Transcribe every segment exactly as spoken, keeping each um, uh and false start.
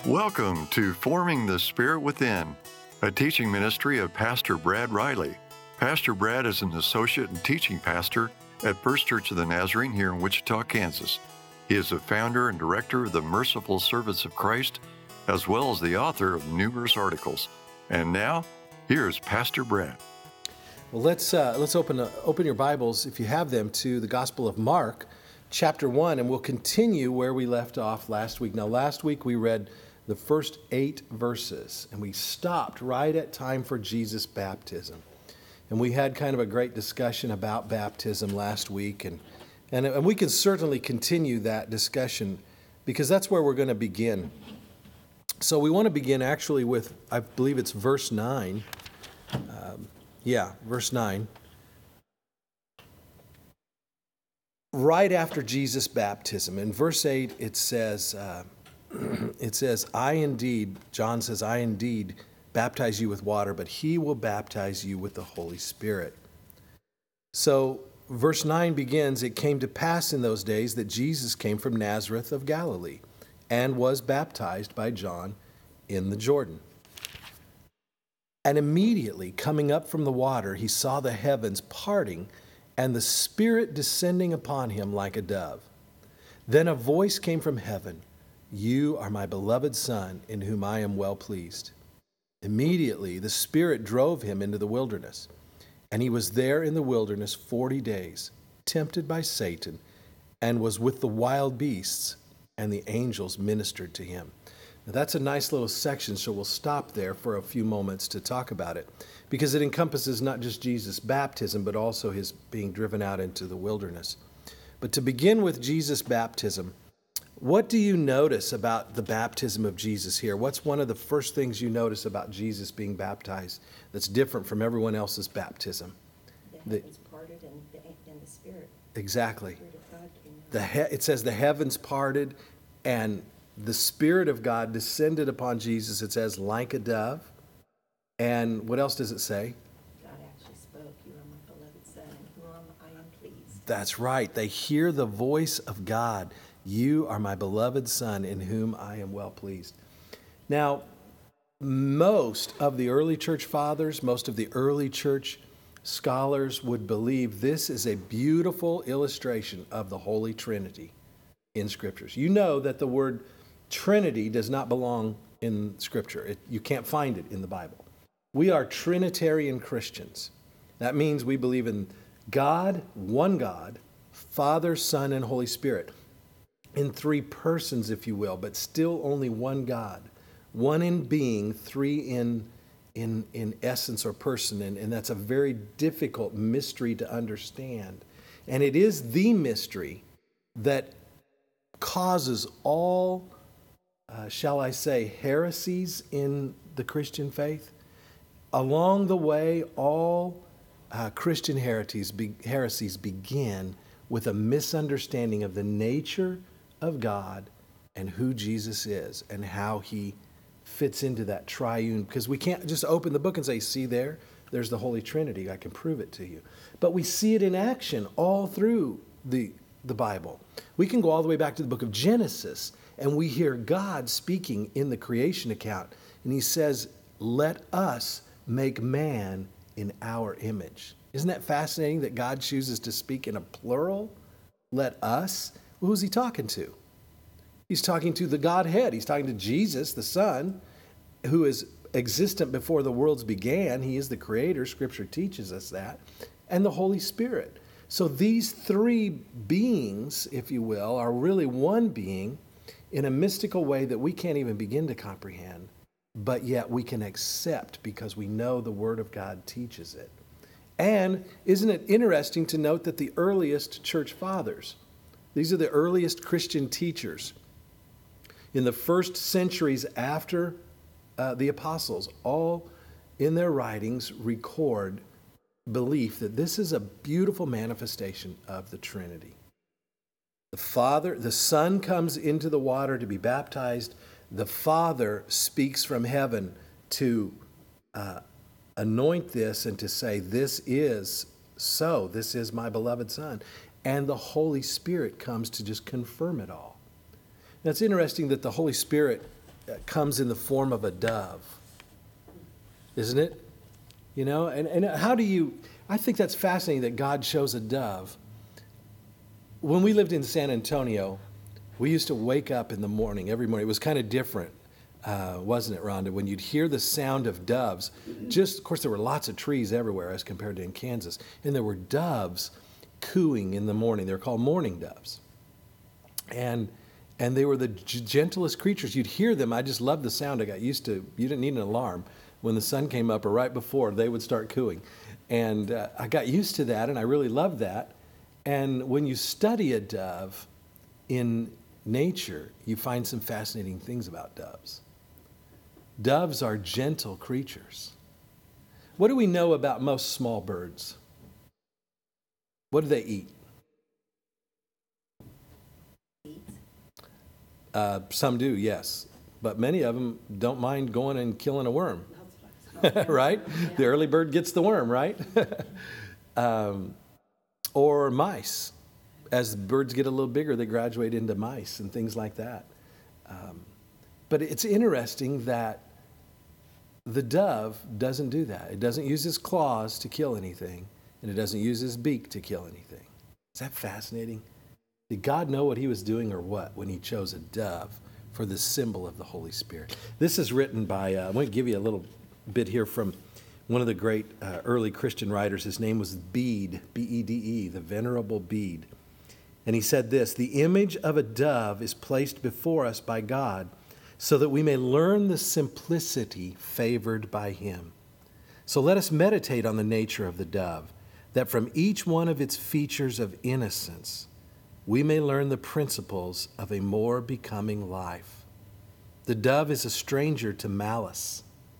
Welcome to Forming the Spirit Within, a teaching ministry of Pastor Brad Riley. Pastor Brad is an associate and teaching pastor at First Church of the Nazarene here in Wichita, Kansas. He is the founder and director of the Merciful Servants of Christ, as well as the author of numerous articles. And now, here's Pastor Brad. Well, let's uh, let's open uh, open your Bibles, if you have them, to the Gospel of Mark, chapter one, and we'll continue where we left off last week. Now, last week we read the first eight verses, and we stopped right at time for Jesus' baptism. And we had kind of a great discussion about baptism last week, and, and, and we can certainly continue that discussion because that's where we're going to begin. So we want to begin actually with, I believe it's verse nine. Um, yeah, verse nine. Right after Jesus' baptism. In verse eight, it says... Uh, It says, I indeed, John says, I indeed baptize you with water, but he will baptize you with the Holy Spirit. So verse nine begins, it came to pass in those days that Jesus came from Nazareth of Galilee and was baptized by John in the Jordan. And immediately coming up from the water, he saw the heavens parting and the Spirit descending upon him like a dove. Then a voice came from heaven, You are my beloved Son, in whom I am well pleased. Immediately the Spirit drove him into the wilderness, and he was there in the wilderness forty days, tempted by Satan, and was with the wild beasts, and the angels ministered to him. Now that's a nice little section, so we'll stop there for a few moments to talk about it, because it encompasses not just Jesus' baptism, but also his being driven out into the wilderness. But to begin with Jesus' baptism, what do you notice about the baptism of Jesus here? What's one of the first things you notice about Jesus being baptized that's different from everyone else's baptism? The heavens parted and the, and the Spirit. Exactly. The Spirit of God came out. The he, it says the heavens parted and the Spirit of God descended upon Jesus, it says, like a dove. And what else does it say? God actually spoke, You are my beloved Son, in whom I am pleased. That's right. They hear the voice of God. You are my beloved Son, in whom I am well pleased. Now, most of the early church fathers, most of the early church scholars would believe this is a beautiful illustration of the Holy Trinity in Scriptures. You know that the word Trinity does not belong in Scripture. It, you can't find it in the Bible. We are Trinitarian Christians. That means we believe in God, one God, Father, Son, and Holy Spirit. In three persons, if you will, but still only one God. One in being, three in, in, in essence or person. And, and that's a very difficult mystery to understand. And it is the mystery that causes all, uh, shall I say, heresies in the Christian faith. Along the way, all uh, Christian heresies, be, heresies begin with a misunderstanding of the nature of God and who Jesus is and how he fits into that triune, because we can't just open the book and say, see there, there's the Holy Trinity, I can prove it to you. But we see it in action all through the, the Bible. We can go all the way back to the book of Genesis and we hear God speaking in the creation account, and he says, let us make man in our image. Isn't that fascinating that God chooses to speak in a plural? Let us. Who's he talking to? He's talking to the Godhead. He's talking to Jesus, the Son, who is existent before the worlds began. He is the creator. Scripture teaches us that. And the Holy Spirit. So these three beings, if you will, are really one being in a mystical way that we can't even begin to comprehend, but yet we can accept because we know the Word of God teaches it. And isn't it interesting to note that the earliest church fathers, these are the earliest Christian teachers in the first centuries after uh, the apostles, all in their writings record belief that this is a beautiful manifestation of the Trinity. The Father, the Son comes into the water to be baptized. The Father speaks from heaven to uh, anoint this and to say, this is so, this is my beloved Son. And the Holy Spirit comes to just confirm it all. Now, it's interesting that the Holy Spirit uh, comes in the form of a dove, isn't it? You know, and, and how do you, I think that's fascinating that God shows a dove. When we lived in San Antonio, we used to wake up in the morning, every morning. It was kind of different, uh, wasn't it, Rhonda? When you'd hear the sound of doves, just, of course, there were lots of trees everywhere as compared to in Kansas, and there were doves cooing in the morning. They're called mourning doves. And and they were the g- gentlest creatures. You'd hear them. I just loved the sound. I got used to, you didn't need an alarm. When the sun came up or right before, they would start cooing. And uh, I got used to that, and I really loved that. And when you study a dove in nature, you find some fascinating things about doves. Doves are gentle creatures. What do we know about most small birds? What do they eat? Uh, some do, yes. But many of them don't mind going and killing a worm. Right? Yeah. The early bird gets the worm, right? um, or mice. As birds get a little bigger, they graduate into mice and things like that. Um, but it's interesting that the dove doesn't do that. It doesn't use its claws to kill anything, and it doesn't use its beak to kill anything. Is that fascinating? Did God know what he was doing or what when he chose a dove for the symbol of the Holy Spirit? This is written by, uh, I'm going to give you a little bit here from one of the great uh, early Christian writers. His name was Bede, B E D E, the Venerable Bede. And he said this: "The image of a dove is placed before us by God so that we may learn the simplicity favored by him. So let us meditate on the nature of the dove, that from each one of its features of innocence, we may learn the principles of a more becoming life. The dove is a stranger to malice.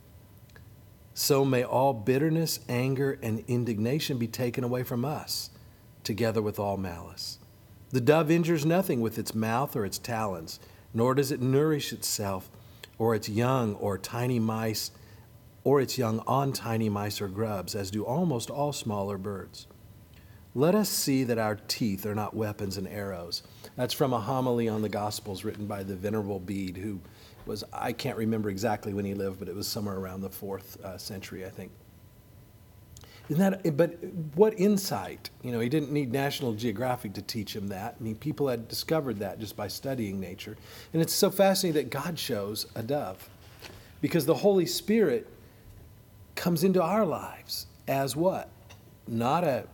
So may all bitterness, anger, and indignation be taken away from us, together with all malice. The dove injures nothing with its mouth or its talons, nor does it nourish itself or its young or tiny mice, or its young on tiny mice or grubs, as do almost all smaller birds. Let us see that our teeth are not weapons and arrows." That's from a homily on the Gospels written by the Venerable Bede, who was, I can't remember exactly when he lived, but it was somewhere around the fourth uh, century, I think. Isn't that, but what insight? You know, he didn't need National Geographic to teach him that. I mean, people had discovered that just by studying nature. And it's so fascinating that God shows a dove, because the Holy Spirit comes into our lives as what? Not a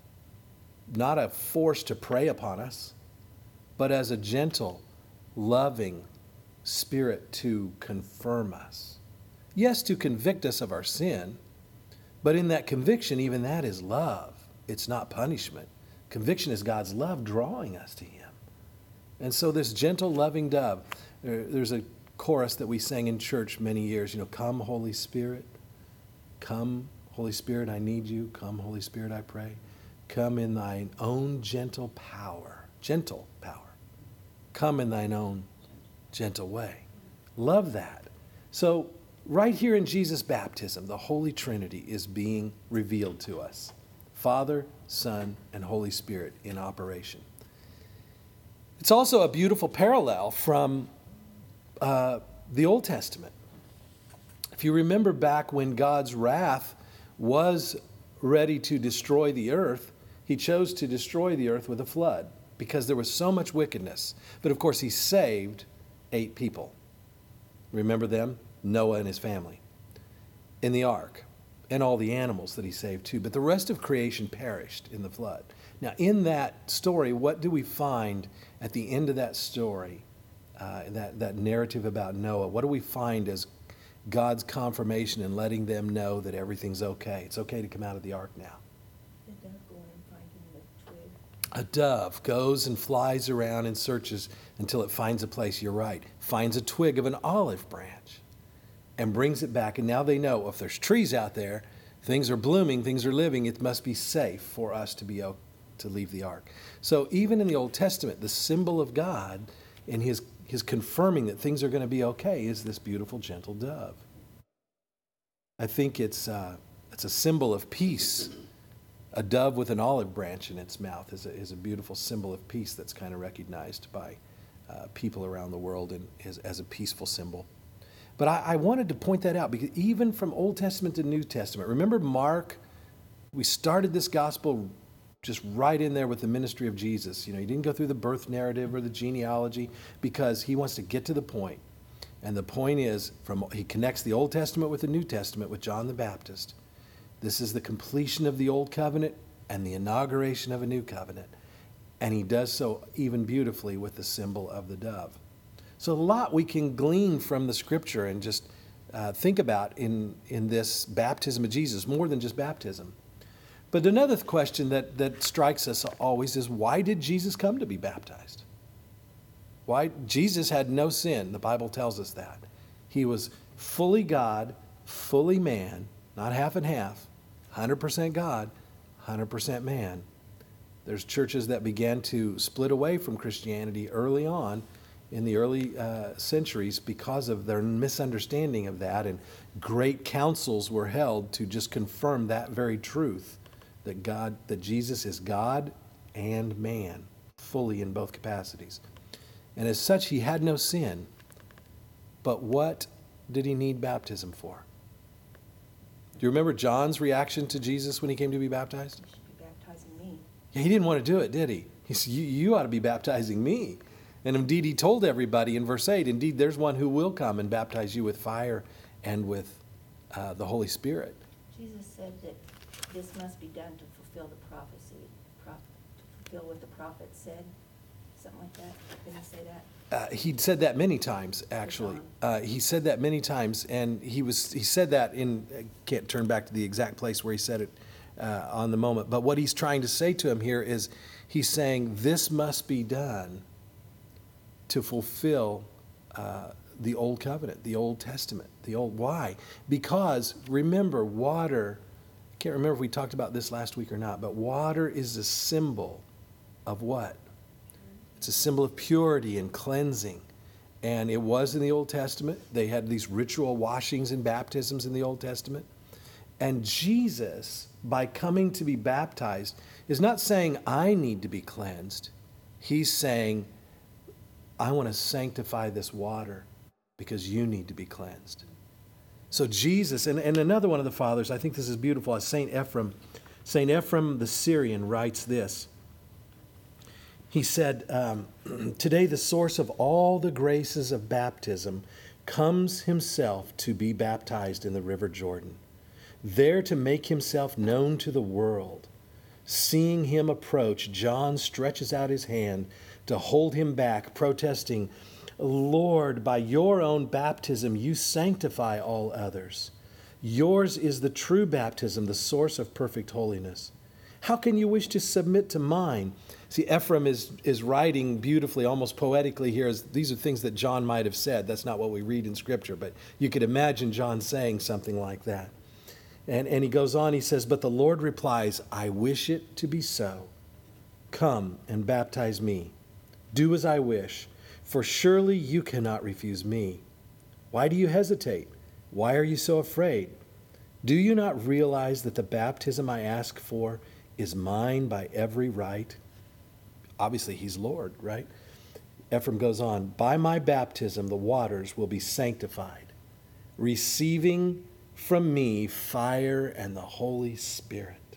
not a force to prey upon us, but as a gentle, loving spirit to confirm us. Yes, to convict us of our sin, but in that conviction, even that is love. It's not punishment. Conviction is God's love drawing us to him. And so this gentle, loving dove, there's a chorus that we sang in church many years, you know, "Come, Holy Spirit. Come, Holy Spirit, I need you. Come, Holy Spirit, I pray. Come in thine own gentle power." Gentle power. "Come in thine own gentle way." Love that. So right here in Jesus' baptism, the Holy Trinity is being revealed to us. Father, Son, and Holy Spirit in operation. It's also a beautiful parallel from uh, the Old Testament. If you remember back when God's wrath was ready to destroy the earth, he chose to destroy the earth with a flood because there was so much wickedness. But of course, he saved eight people. Remember them? Noah and his family in the ark, and all the animals that he saved too. But the rest of creation perished in the flood. Now, in that story, what do we find at the end of that story, uh, that, that narrative about Noah? What do we find as God's confirmation and letting them know that everything's okay? It's okay to come out of the ark now. The dove going and finding the twig. A dove goes and flies around and searches until it finds a place, you're right, finds a twig of an olive branch and brings it back. And now they know if there's trees out there, things are blooming, things are living, it must be safe for us to be to leave the ark. So even in the Old Testament, the symbol of God and his, his confirming that things are going to be okay is this beautiful, gentle dove. I think it's, uh, it's a symbol of peace. A dove with an olive branch in its mouth is a, is a beautiful symbol of peace that's kind of recognized by uh, people around the world and is, as a peaceful symbol. But I, I wanted to point that out because even from Old Testament to New Testament, remember Mark, we started this gospel just right in there with the ministry of Jesus. You know, he didn't go through the birth narrative or the genealogy because he wants to get to the point. And the point is, from he connects the Old Testament with the New Testament with John the Baptist. This is the completion of the Old Covenant and the inauguration of a new covenant. And he does so even beautifully with the symbol of the dove. So a lot we can glean from the scripture and just uh, think about in, in this baptism of Jesus, more than just baptism. But another question that, that strikes us always is, why did Jesus come to be baptized? Why? Jesus had no sin. The Bible tells us that. He was fully God, fully man, not half and half, one hundred percent God, one hundred percent man. There's churches that began to split away from Christianity early on in the early uh, centuries because of their misunderstanding of that, and great councils were held to just confirm that very truth, that God, that Jesus is God and man, fully in both capacities. And as such, he had no sin. But what did he need baptism for? Do you remember John's reaction to Jesus when he came to be baptized? You should be baptizing me. Yeah, he didn't want to do it, did he? He said, you, you ought to be baptizing me. And indeed, he told everybody in verse eight, indeed, there's one who will come and baptize you with fire and with uh, the Holy Spirit. Jesus said that this must be done to fulfill the prophecy, prop, to fulfill what the prophet said, something like that. Didn't he say that? Uh, he'd said that many times, actually. Uh, he said that many times, and he was he said that in, I can't turn back to the exact place where he said it uh, on the moment, but what he's trying to say to him here is, he's saying this must be done to fulfill uh, the Old Covenant, the Old Testament, the Old, why? Because, remember, water, I can't remember if we talked about this last week or not, but water is a symbol of what? It's a symbol of purity and cleansing. And it was in the Old Testament. They had these ritual washings and baptisms in the Old Testament. And Jesus, by coming to be baptized, is not saying, I need to be cleansed. He's saying, I want to sanctify this water because you need to be cleansed. So Jesus, and, and another one of the fathers, I think this is beautiful, is Saint Ephrem. Saint Ephrem the Syrian writes this. He said, um, today the source of all the graces of baptism comes himself to be baptized in the river Jordan, there to make himself known to the world. Seeing him approach, John stretches out his hand to hold him back, protesting, Lord, by your own baptism you sanctify all others. Yours is the true baptism, the source of perfect holiness. How can you wish to submit to mine? See, Ephrem is, is writing beautifully, almost poetically here. As these are things that John might have said. That's not what we read in Scripture, but you could imagine John saying something like that. And, and he goes on, he says, but the Lord replies, I wish it to be so. Come and baptize me. Do as I wish, for surely you cannot refuse me. Why do you hesitate? Why are you so afraid? Do you not realize that the baptism I ask for is mine by every right? Obviously, he's Lord, right? Ephrem goes on, by my baptism the waters will be sanctified, receiving from me fire and the Holy Spirit.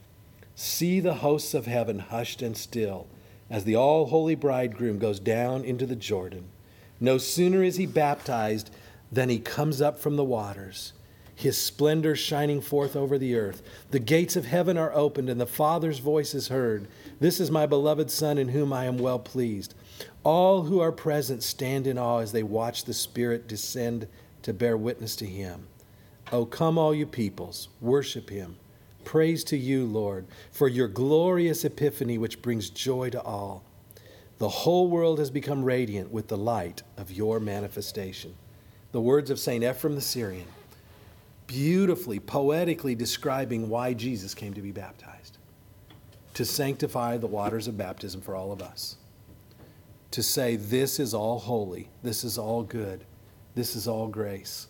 See the hosts of heaven hushed and still, as the all-holy bridegroom goes down into the Jordan. No sooner is he baptized than he comes up from the waters, his splendor shining forth over the earth. The gates of heaven are opened, and the Father's voice is heard. This is my beloved Son, in whom I am well pleased. All who are present stand in awe as they watch the Spirit descend to bear witness to him. O come, all you peoples, worship him. Praise to you, Lord, for your glorious epiphany, which brings joy to all. The whole world has become radiant with the light of your manifestation. The words of Saint Ephrem the Syrian, beautifully, poetically describing why Jesus came to be baptized. To sanctify the waters of baptism for all of us. To say, this is all holy, this is all good, this is all grace.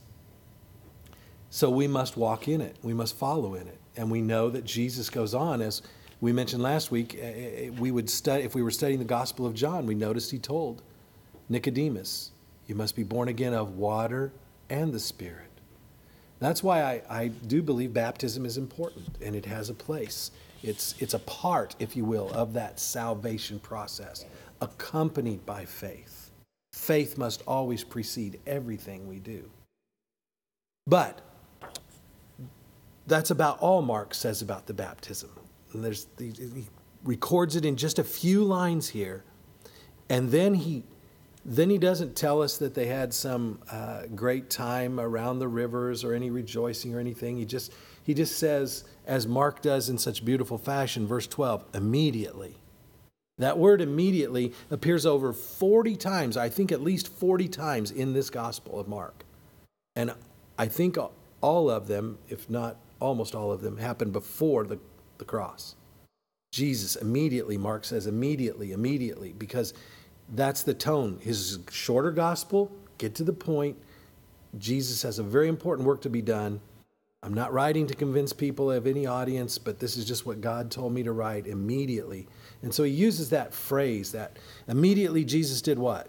So we must walk in it. We must follow in it. And we know that Jesus goes on, as we mentioned last week, we would study, if we were studying the Gospel of John, we noticed he told Nicodemus, you must be born again of water and the Spirit. That's why I, I do believe baptism is important, and it has a place. It's, it's a part, if you will, of that salvation process, accompanied by faith. Faith must always precede everything we do. But that's about all Mark says about the baptism. And there's, he records it in just a few lines here, and then he Then he doesn't tell us that they had some uh, great time around the rivers or any rejoicing or anything. He just he just says, as Mark does in such beautiful fashion, verse twelve, immediately. That word immediately appears over forty times, I think at least forty times in this Gospel of Mark. And I think all of them, if not almost all of them, happened before the, the cross. Jesus immediately, Mark says immediately, immediately, because that's the tone. His shorter gospel, get to the point. Jesus has a very important work to be done. I'm not writing to convince people of any audience, but this is just what God told me to write immediately. And so he uses that phrase, that immediately Jesus did what?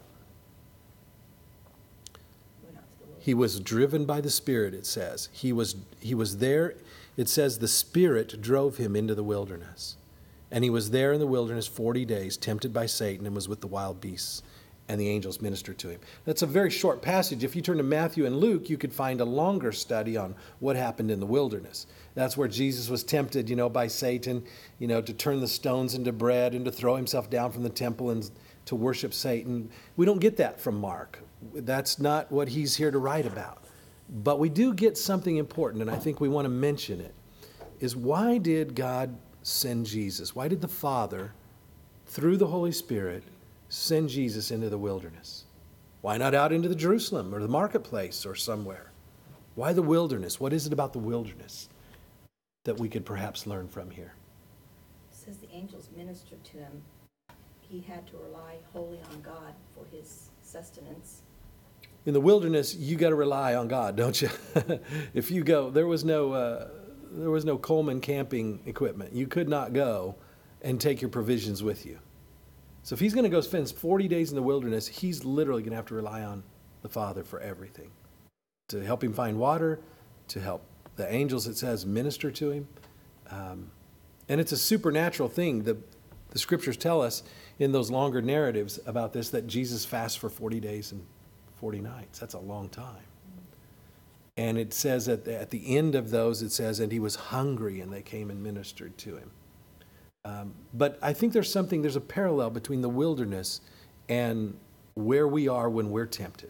He was driven by the Spirit, it says. He was, he was there. It says the Spirit drove him into the wilderness. And he was there in the wilderness forty days, tempted by Satan, and was with the wild beasts, and the angels ministered to him. That's a very short passage. If you turn to Matthew and Luke, you could find a longer study on what happened in the wilderness. That's where Jesus was tempted, you know, by Satan, you know, to turn the stones into bread and to throw himself down from the temple and to worship Satan. We don't get that from Mark. That's not what he's here to write about. But we do get something important, and I think we want to mention it, is why did God send Jesus? Why did the Father, through the Holy Spirit, send Jesus into the wilderness? Why not out into the Jerusalem or the marketplace or somewhere? Why the wilderness? What is it about the wilderness that we could perhaps learn from here? It says the angels ministered to him. He had to rely wholly on God for his sustenance. In the wilderness, you got to rely on God, don't you? If you go, there was no... Uh, There was no Coleman camping equipment. You could not go and take your provisions with you. So if he's going to go spend forty days in the wilderness, he's literally going to have to rely on the Father for everything. To help him find water, to help the angels, it says, minister to him. Um, and it's a supernatural thing. The, the scriptures tell us in those longer narratives about this that Jesus fasts for forty days and forty nights. That's a long time. And it says at the, at the end of those, it says, and he was hungry, and they came and ministered to him. Um, but I think there's something, there's a parallel between the wilderness and where we are when we're tempted.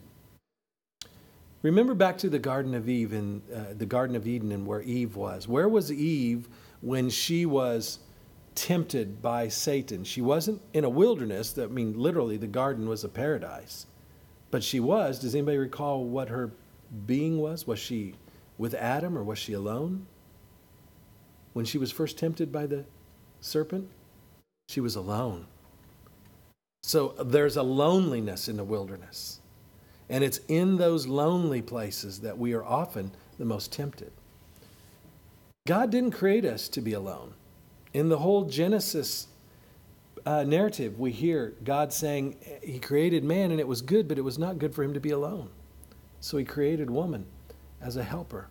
Remember back to the Garden of Eve and uh, the Garden of Eden and where Eve was. Where was Eve when she was tempted by Satan? She wasn't in a wilderness. That, I mean, literally, the garden was a paradise. But she was. Does anybody recall what her being was? Was she with Adam or was she alone? When she was first tempted by the serpent, she was alone. So there's a loneliness in the wilderness. And it's in those lonely places that we are often the most tempted. God didn't create us to be alone. In the whole Genesis uh, narrative, we hear God saying he created man and it was good, but it was not good for him to be alone. So he created woman as a helper.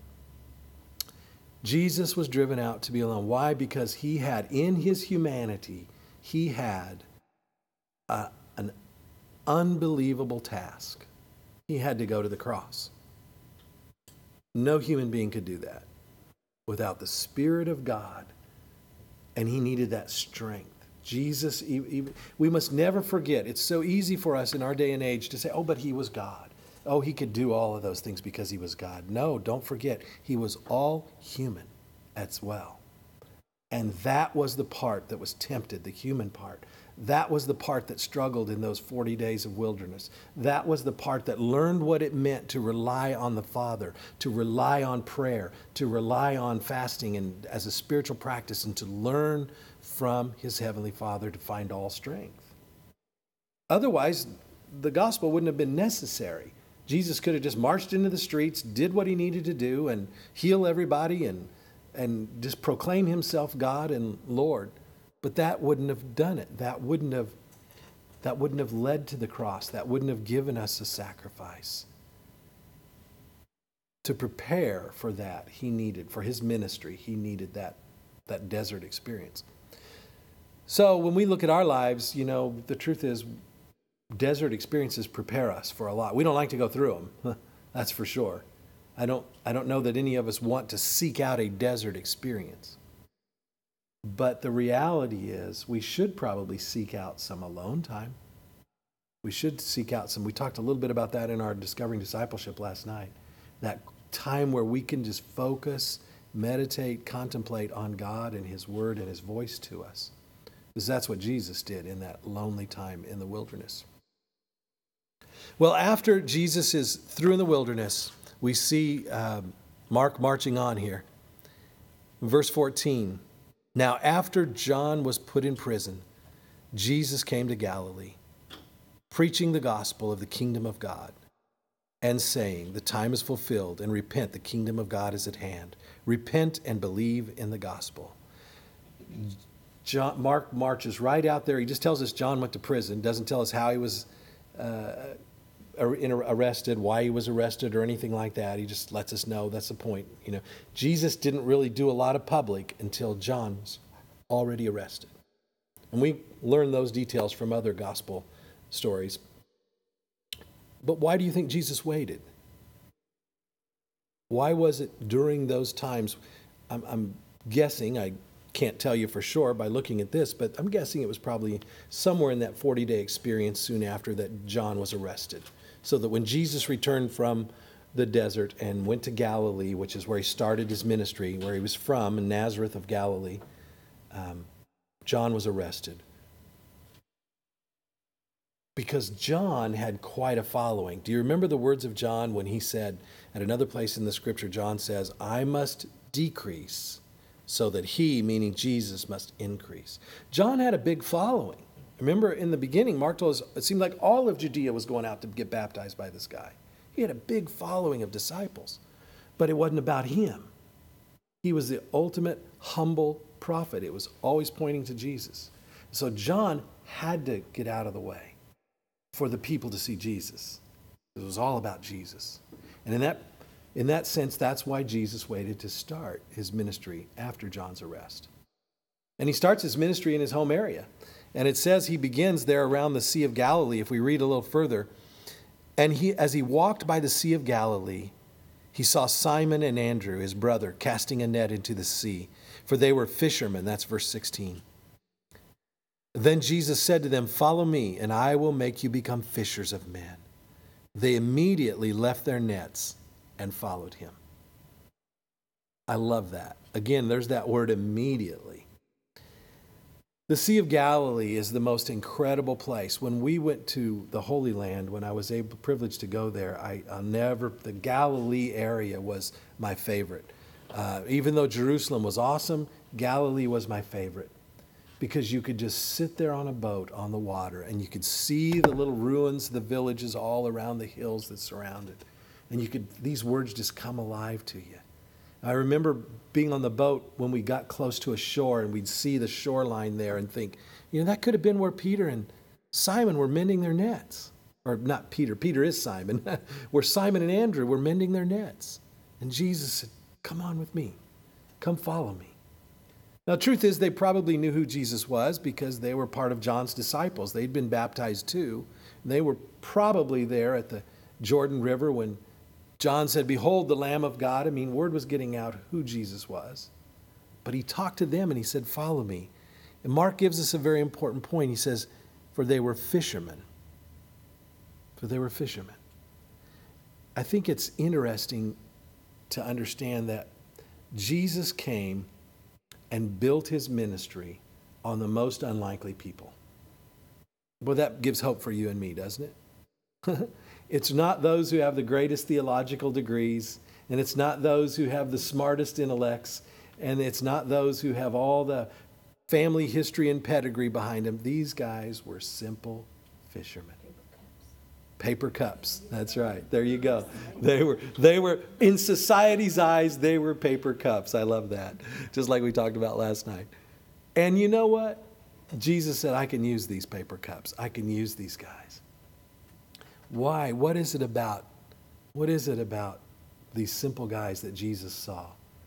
Jesus was driven out to be alone. Why? Because he had, in his humanity, he had a, an unbelievable task. He had to go to the cross. No human being could do that without the Spirit of God, and he needed that strength. Jesus, we must never forget, it's so easy for us in our day and age to say, oh, but he was God. Oh, he could do all of those things because he was God. No, don't forget, he was all human as well. And that was the part that was tempted, the human part. That was the part that struggled in those forty days of wilderness. That was the part that learned what it meant to rely on the Father, to rely on prayer, to rely on fasting and as a spiritual practice, and to learn from his Heavenly Father to find all strength. Otherwise, the gospel wouldn't have been necessary. Jesus could have just marched into the streets, did what he needed to do, and heal everybody and, and just proclaim himself God and Lord. But that wouldn't have done it. That wouldn't have, that wouldn't have led to the cross. That wouldn't have given us a sacrifice. to prepare for that, he needed, for his ministry, he needed that, that desert experience. So when we look at our lives, you know, the truth is desert experiences prepare us for a lot. We don't like to go through them, that's for sure. I don't, I don't know that any of us want to seek out a desert experience. But the reality is we should probably seek out some alone time. We should seek out some, we talked a little bit about that in our Discovering Discipleship last night. That time where we can just focus, meditate, contemplate on God and his word and his voice to us. Because that's what Jesus did in that lonely time in the wilderness. Well, after Jesus is through in the wilderness, we see um, Mark marching on here. Verse fourteen, now after John was put in prison, Jesus came to Galilee, preaching the gospel of the kingdom of God, and saying, the time is fulfilled, and repent, the kingdom of God is at hand. Repent and believe in the gospel. John, Mark marches right out there. He just tells us John went to prison, doesn't tell us how he was uh, arrested, why he was arrested, or anything like that. He just lets us know. That's the point. You know, Jesus didn't really do a lot of public until John was already arrested. And we learn those details from other gospel stories. But why do you think Jesus waited? Why was it during those times? I'm, I'm guessing, I can't tell you for sure by looking at this, but I'm guessing it was probably somewhere in that forty-day experience soon after that John was arrested. So that when Jesus returned from the desert and went to Galilee, which is where he started his ministry, where he was from, in Nazareth of Galilee, um, John was arrested. Because John had quite a following. Do you remember the words of John when he said, at another place in the scripture, John says, I must decrease so that he, meaning Jesus, must increase. John had a big following. Remember in the beginning, Mark told us it seemed like all of Judea was going out to get baptized by this guy. He had a big following of disciples, but it wasn't about him. He was the ultimate humble prophet. It was always pointing to Jesus. So John had to get out of the way for the people to see Jesus. It was all about Jesus. And in that, in that sense, that's why Jesus waited to start his ministry after John's arrest. And he starts his ministry in his home area. And it says he begins there around the Sea of Galilee, if we read a little further. And he, as he walked by the Sea of Galilee, he saw Simon and Andrew, his brother, casting a net into the sea, for they were fishermen. That's verse sixteen. Then Jesus said to them, follow me, and I will make you become fishers of men. They immediately left their nets and followed him. I love that. Again, there's that word immediately. The Sea of Galilee is the most incredible place. When we went to the Holy Land, when I was able, privileged to go there, I, I'll never, the Galilee area was my favorite. Uh, even though Jerusalem was awesome, Galilee was my favorite. Because you could just sit there on a boat on the water and you could see the little ruins, the villages all around the hills that surround it. And you could, these words just come alive to you. I remember being on the boat when we got close to a shore and we'd see the shoreline there and think, you know, that could have been where Peter and Simon were mending their nets. Or not Peter, Peter is Simon, where Simon and Andrew were mending their nets. And Jesus said, come on with me, come follow me. Now, the truth is they probably knew who Jesus was because they were part of John's disciples. They'd been baptized too. They were probably there at the Jordan River when John said, behold, the Lamb of God. I mean, word was getting out who Jesus was. But he talked to them and he said, follow me. And Mark gives us a very important point. He says, for they were fishermen. For they were fishermen. I think it's interesting to understand that Jesus came and built his ministry on the most unlikely people. Well, that gives hope for you and me, doesn't it? It's not those who have the greatest theological degrees, and it's not those who have the smartest intellects, and it's not those who have all the family history and pedigree behind them. These guys were simple fishermen. Paper cups. That's right. There you go. They were, they were, in society's eyes, they were paper cups. I love that. Just like we talked about last night. And you know what? Jesus said, I can use these paper cups. I can use these guys. Why? What is it about? What is it about these simple guys that Jesus saw.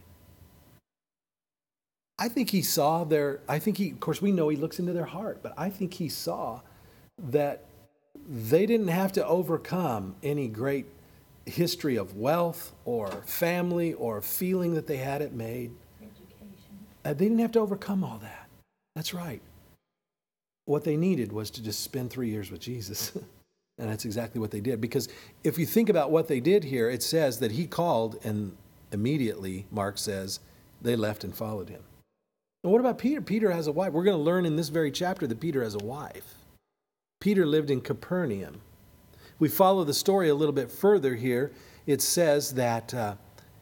I think he saw their, I think he, of course we know he looks into their heart, but I think he saw that they didn't have to overcome any great history of wealth or family or feeling that they had it made. Education. Uh, they didn't have to overcome all that. That's right. What they needed was to just spend three years with Jesus. And that's exactly what they did. Because if you think about what they did here, it says that he called and immediately, Mark says, they left and followed him. And what about Peter? Peter has a wife. We're going to learn in this very chapter that Peter has a wife. Peter lived in Capernaum. We follow the story a little bit further here. It says that uh,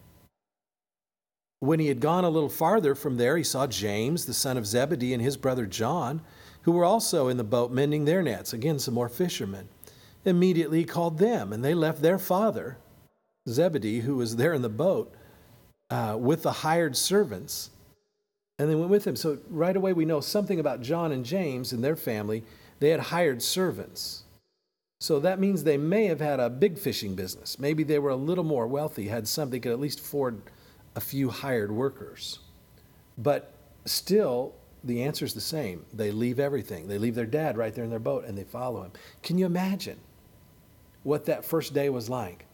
when he had gone a little farther from there, he saw James, the son of Zebedee, and his brother John, who were also in the boat mending their nets. Again, some more fishermen. Immediately he called them, and they left their father, Zebedee, who was there in the boat, uh, with the hired servants, and they went with him. So right away we know something about John and James and their family. They had hired servants. So that means they may have had a big fishing business. Maybe they were a little more wealthy, had something, could at least afford a few hired workers. But still, the answer is the same. They leave everything. They leave their dad right there in their boat, and they follow him. Can you imagine what that first day was like?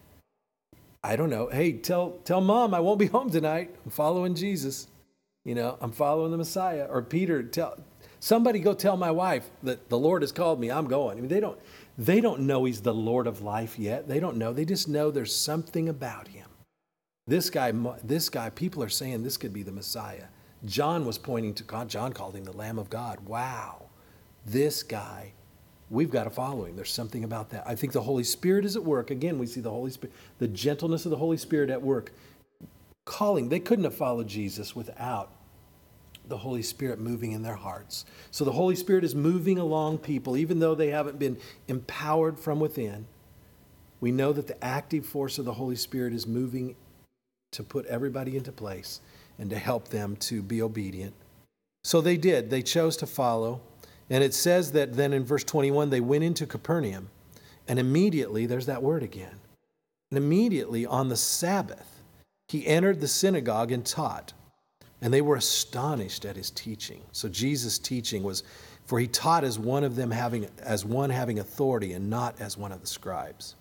I don't know. Hey, tell tell mom I won't be home tonight. I'm following Jesus. You know, I'm following the Messiah. Or Peter, tell somebody go tell my wife that the Lord has called me. I'm going. I mean, they don't they don't know he's the Lord of life yet. They don't know. They just know there's something about him. This guy, this guy, people are saying this could be the Messiah. John was pointing to God. John called him the Lamb of God. Wow. This guy, we've got to follow him. There's something about that. I think the Holy Spirit is at work. Again, we see the Holy Spirit, the gentleness of the Holy Spirit at work. Calling. They couldn't have followed Jesus without the Holy Spirit moving in their hearts. So the Holy Spirit is moving along people, even though they haven't been empowered from within. We know that the active force of the Holy Spirit is moving to put everybody into place and to help them to be obedient. So they did. They chose to follow. And it says that then in verse twenty-one, they went into Capernaum. And immediately, there's that word again. And immediately on the Sabbath, he entered the synagogue and taught. And they were astonished at his teaching. So Jesus' teaching was, for he taught as one of them having, as one having authority and not as one of the scribes.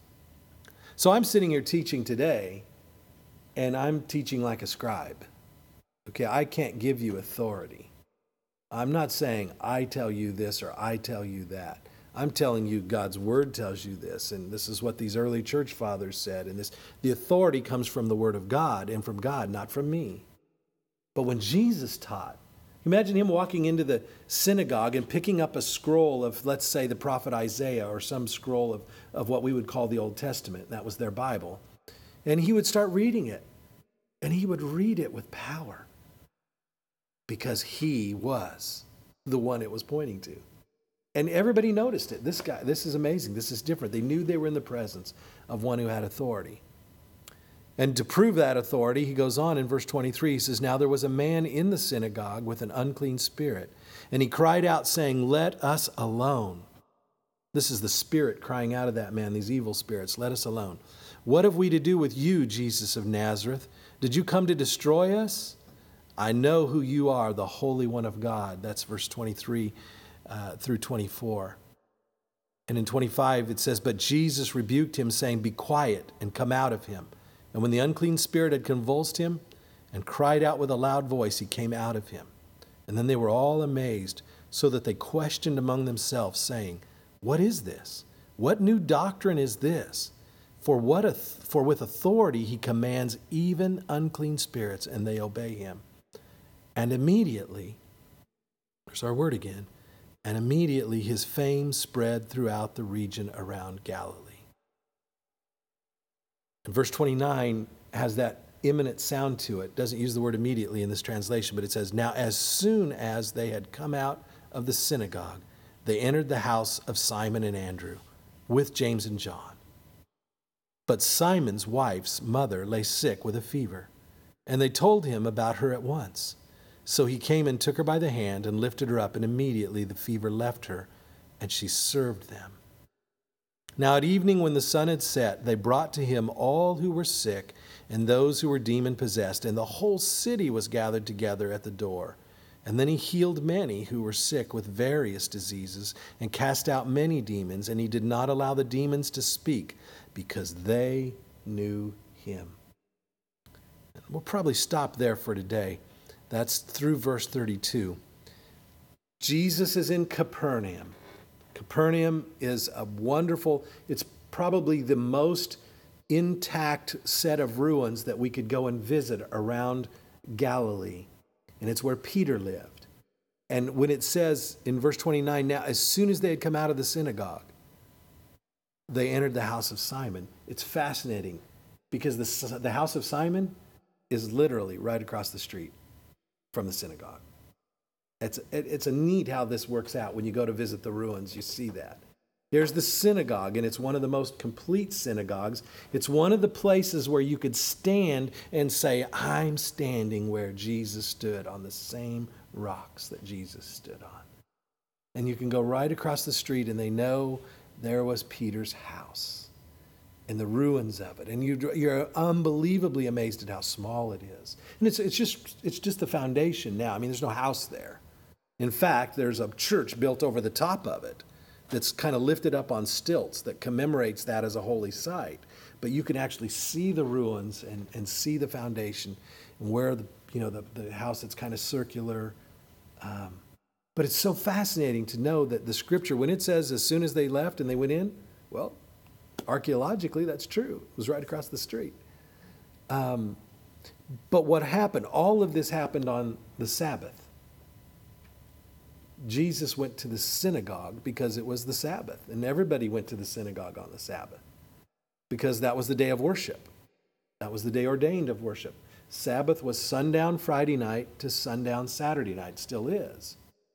So I'm sitting here teaching today, and I'm teaching like a scribe. Okay, I can't give you authority. I'm not saying I tell you this or I tell you that. I'm telling you God's word tells you this, and this is what these early church fathers said. And this, the authority comes from the word of God and from God, not from me. But when Jesus taught, imagine him walking into the synagogue and picking up a scroll of, let's say, the prophet Isaiah or some scroll of, of what we would call the Old Testament. That was their Bible. And he would start reading it. And he would read it with power because he was the one it was pointing to. And everybody noticed it. This guy, this is amazing. This is different. They knew they were in the presence of one who had authority. And to prove that authority, he goes on in verse twenty-three, he says, now there was a man in the synagogue with an unclean spirit, and he cried out saying, let us alone. This is the spirit crying out of that man, these evil spirits, let us alone. What have we to do with you, Jesus of Nazareth? Did you come to destroy us? I know who you are, the Holy One of God. That's verse twenty-three uh, through twenty-four. And in twenty-five it says, but Jesus rebuked him, saying, be quiet and come out of him. And when the unclean spirit had convulsed him and cried out with a loud voice, he came out of him. And then they were all amazed, so that they questioned among themselves, saying, what is this? What new doctrine is this? For what? For with authority he commands even unclean spirits, and they obey him. And immediately, there's our word again, and immediately his fame spread throughout the region around Galilee. And verse twenty-nine has that imminent sound to it. Doesn't use the word immediately in this translation, but it says, now as soon as they had come out of the synagogue, they entered the house of Simon and Andrew with James and John. But Simon's wife's mother lay sick with a fever, and they told him about her at once. So he came and took her by the hand and lifted her up, and immediately the fever left her, and she served them. Now at evening when the sun had set, they brought to him all who were sick and those who were demon-possessed, and the whole city was gathered together at the door. And then he healed many who were sick with various diseases and cast out many demons, and he did not allow the demons to speak because they knew him. We'll probably stop there for today. That's through verse thirty-two. Jesus is in Capernaum. Capernaum is a wonderful, it's probably the most intact set of ruins that we could go and visit around Galilee. And it's where Peter lived. And when it says in verse twenty-nine, now as soon as they had come out of the synagogue, they entered the house of Simon. It's fascinating because the, the house of Simon is literally right across the street from the synagogue. It's, it, it's a neat how this works out. When you go to visit the ruins, you see that. Here's the synagogue, and it's one of the most complete synagogues. It's one of the places where you could stand and say, I'm standing where Jesus stood, on the same rocks that Jesus stood on. And you can go right across the street, and they know there was Peter's house and the ruins of it. And you, you're unbelievably amazed at how small it is. And it's, it's, just, it's just the foundation now. I mean, there's no house there. In fact, there's a church built over the top of it that's kind of lifted up on stilts that commemorates that as a holy site. But you can actually see the ruins and, and see the foundation and where the, you know, the, the house that's kind of circular. Um, but it's so fascinating to know that the scripture, when it says as soon as they left and they went in, well, archaeologically that's true. It was right across the street. Um, but what happened? All of this happened on the Sabbath. Jesus went to the synagogue because it was the Sabbath, and everybody went to the synagogue on the Sabbath because that was the day of worship. That was the day ordained of worship. Sabbath was sundown Friday night to sundown Saturday night, still is.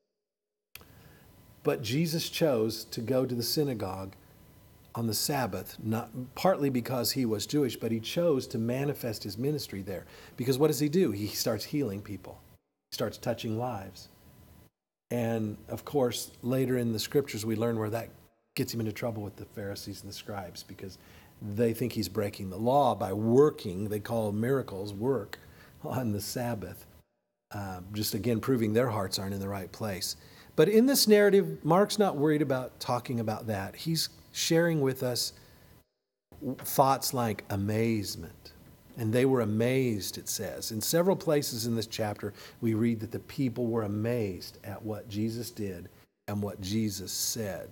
But Jesus chose to go to the synagogue on the Sabbath, not partly because he was Jewish, but he chose to manifest his ministry there. Because what does he do? He starts healing people. He starts touching lives. And, of course, later in the scriptures, we learn where that gets him into trouble with the Pharisees and the scribes because they think he's breaking the law by working, they call miracles work, on the Sabbath. Um, just, again, proving their hearts aren't in the right place. But in this narrative, Mark's not worried about talking about that. He's sharing with us thoughts like amazement. And they were amazed, it says. In several places in this chapter, we read that the people were amazed at what Jesus did and what Jesus said.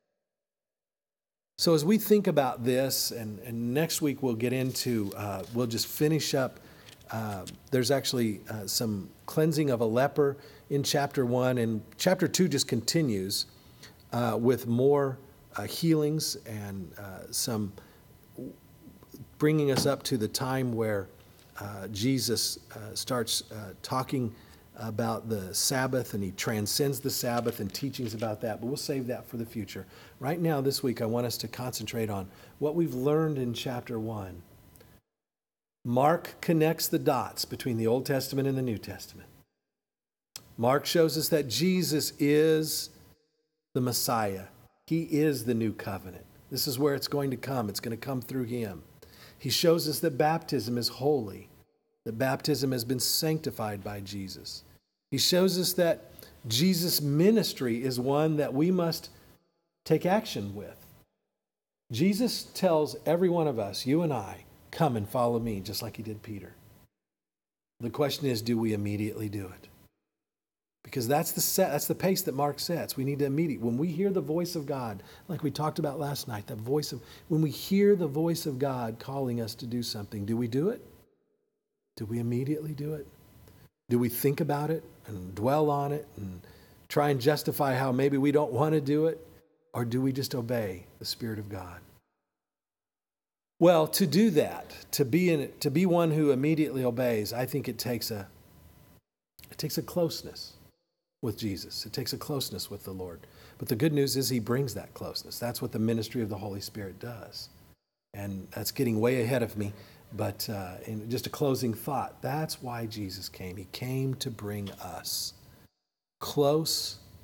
So as we think about this, and, and next week we'll get into, uh, we'll just finish up. Uh, there's actually uh, some cleansing of a leper in chapter one, and chapter two just continues uh, with more uh, healings and uh, some bringing us up to the time where uh, Jesus uh, starts uh, talking about the Sabbath, and he transcends the Sabbath and teachings about that, but we'll save that for the future. Right now, this week, I want us to concentrate on what we've learned in chapter one. Mark connects the dots between the Old Testament and the New Testament. Mark shows us that Jesus is the Messiah. He is the new covenant. This is where it's going to come. It's going to come through him. He shows us that baptism is holy, that baptism has been sanctified by Jesus. He shows us that Jesus' ministry is one that we must take action with. Jesus tells every one of us, you and I, come and follow me, just like he did Peter. The question is, do we immediately do it? Because that's the set, that's the pace that Mark sets. We need to immediately, when we hear the voice of God, like we talked about last night, that voice of, when we hear the voice of God calling us to do something, do we do it? Do we immediately do it? Do we think about it and dwell on it and try and justify how maybe we don't want to do it? Or do we just obey the Spirit of God? Well, to do that, to be in it, to be one who immediately obeys, I think it takes a it takes a closeness with Jesus. It takes a closeness with the Lord. But the good news is he brings that closeness. That's what the ministry of the Holy Spirit does. And that's getting way ahead of me. But uh, in just a closing thought, that's why Jesus came. He came to bring us close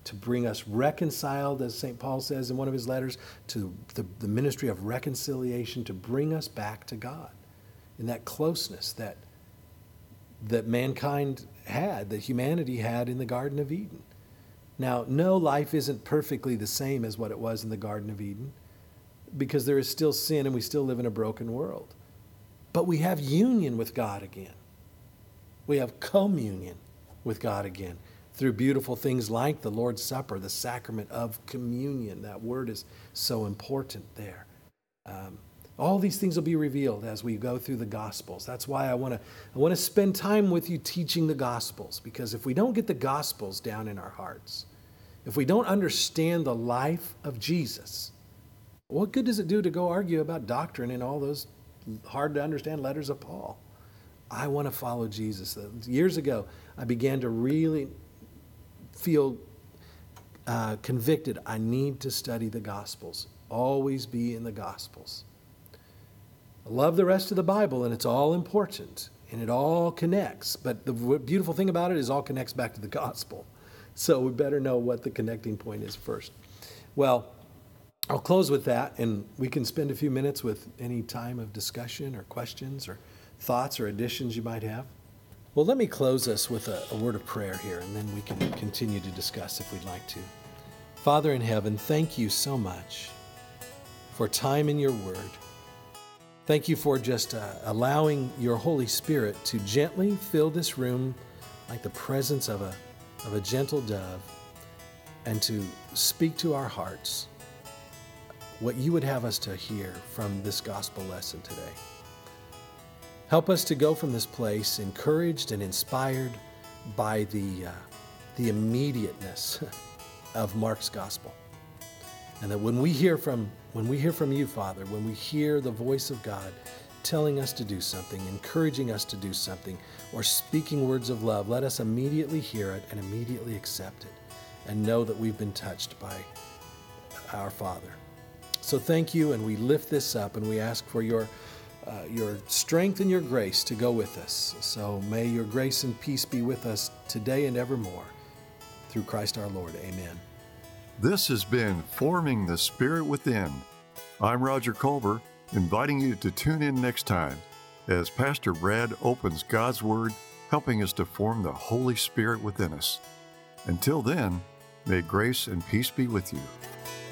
to bring us reconciled, as Saint Paul says in one of his letters, to the, the ministry of reconciliation, to bring us back to God in that closeness that, that mankind had, that humanity had in the Garden of Eden. Now, no, life isn't perfectly the same as what it was in the Garden of Eden, because there is still sin and we still live in a broken world. But we have union with God again. We have communion with God again through beautiful things like the Lord's Supper, the sacrament of communion. That word is so important there. Um, all these things will be revealed as we go through the Gospels. That's why I want to I want to spend time with you teaching the Gospels, because if we don't get the Gospels down in our hearts, if we don't understand the life of Jesus, what good does it do to go argue about doctrine in all those hard to understand letters of Paul? I want to follow Jesus. Years ago, I began to really feel uh, convicted. I need to study the Gospels. Always be in the Gospels. I love the rest of the Bible, and it's all important, and it all connects. But the beautiful thing about it is it all connects back to the Gospel. So we better know what the connecting point is first. Well, I'll close with that, and we can spend a few minutes with any time of discussion or questions or thoughts or additions you might have. Well, let me close us with a, a word of prayer here, and then we can continue to discuss if we'd like to. Father in heaven, thank you so much for time in your word. Thank you for just uh, allowing your Holy Spirit to gently fill this room like the presence of a, of a gentle dove, and to speak to our hearts what you would have us to hear from this gospel lesson today. Help us to go from this place encouraged and inspired by the, uh, the immediateness of Mark's gospel. And that when we hear from, when we hear from you, Father, when we hear the voice of God telling us to do something, encouraging us to do something, or speaking words of love, let us immediately hear it and immediately accept it and know that we've been touched by our Father. So thank you, and we lift this up, and we ask for your uh, your strength and your grace to go with us. So may your grace and peace be with us today and evermore. Through Christ our Lord. Amen. This has been Forming the Spirit Within. I'm Roger Culver, inviting you to tune in next time as Pastor Brad opens God's Word, helping us to form the Holy Spirit within us. Until then, may grace and peace be with you.